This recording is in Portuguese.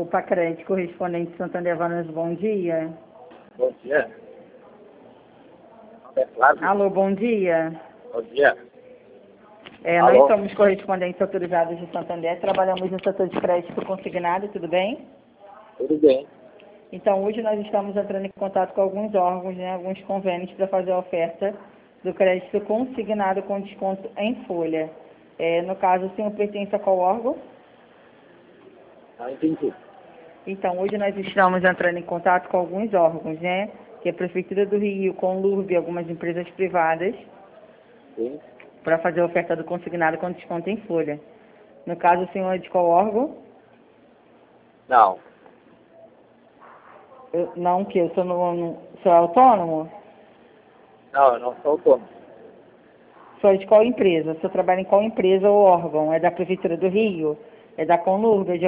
o Pacred, correspondente Santander Vanas, bom dia. Bom dia. É Flávio. Alô, bom dia. Bom dia. Nós Alô? somos correspondentes autorizados de Santander, trabalhamos no setor de crédito consignado, tudo bem? Tudo bem. Então, hoje nós estamos entrando em contato com alguns órgãos, alguns convênios para fazer a oferta do crédito consignado com desconto em folha. No caso, o senhor pertence a qual órgão? Não entendi. Então, hoje nós estamos entrando em contato com alguns órgãos, que é a Prefeitura do Rio, Conlurb e algumas empresas privadas, Sim. para fazer a oferta do consignado com desconto em folha. No caso, o senhor é de qual órgão? Não. Não, que eu sou no sou autônomo? Não, eu não sou autônomo. O senhor é de qual empresa? O senhor trabalha em qual empresa ou órgão? É da Prefeitura do Rio? É da Conlurb?